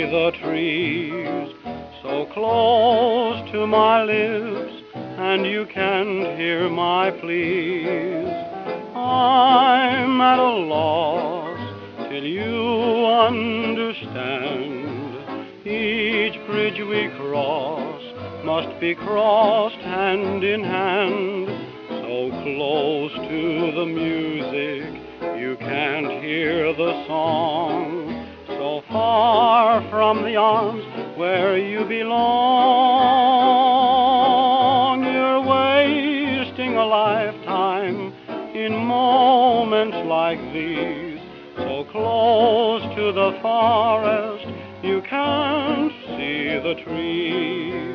the trees, so close to my lips, and you can't hear my pleas. I'm at a loss till you understand. Each bridge we cross must be crossed hand in hand. So close to the music you can't hear the song. So far from the arms where you belong. You're wasting a lifetime in moments like these. So close to the forest you can't see the trees.